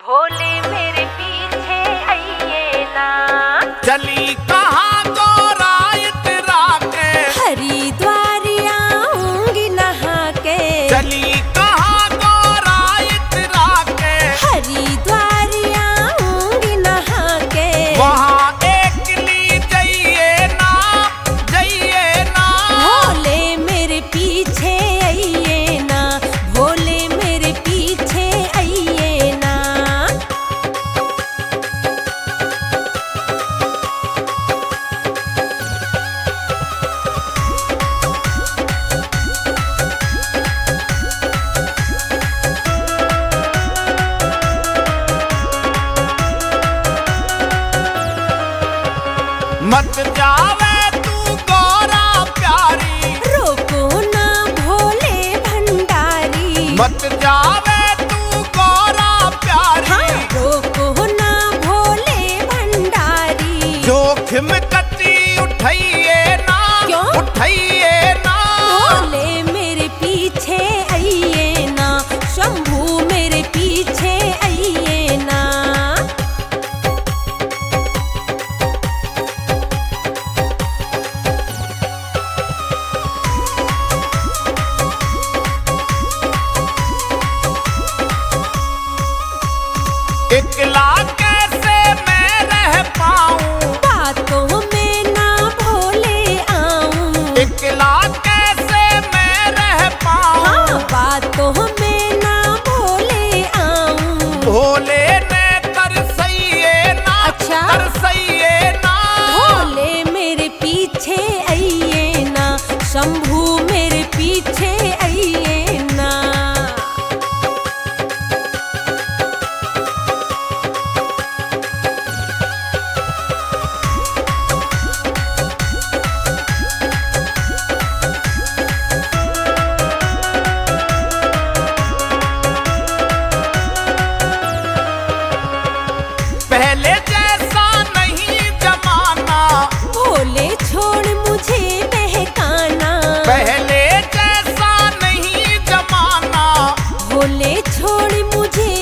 भोले मेरे पीछे आइए ना। चली कहाँ गौरायत राके, हरिद्वार आऊंगी नहा के। चली कहाँ गौरायत राके, हरिद्वार आऊंगी नहा के। वहाँ एक ली जाइए ना, जाइए ना। भोले मेरे पीछे आइए ना। भोले मेरे पीछे आइए ना। मत जावे तू गौरा प्यारी, रोको ना भोले भंडारी। मत जावे तू गौरा प्यारी। हाँ, रोको ना भोले भंडारी। जोखिम कति उठाइए ना, क्यों? उठाइए ना। भोले मेरे पीछे आइए ना। शंभू मेरे पीछे आइए ना। एकला कैसे मैं रह पाऊं, बातों में ना भोले आऊं। एकला कैसे मैं रह पाऊं। हाँ, बातों में ना भोले आऊं। भोले ने तरसइए ना, अच्छा? तरसइए ना। भोले मेरे पीछे आइए ना। शंभू मेरे पीछे आइए ना। पहले जैसा नहीं जमाना, भोले छोड़ मुझे बहकाना। पहले जैसा नहीं जमाना। भोले छोड़ मुझे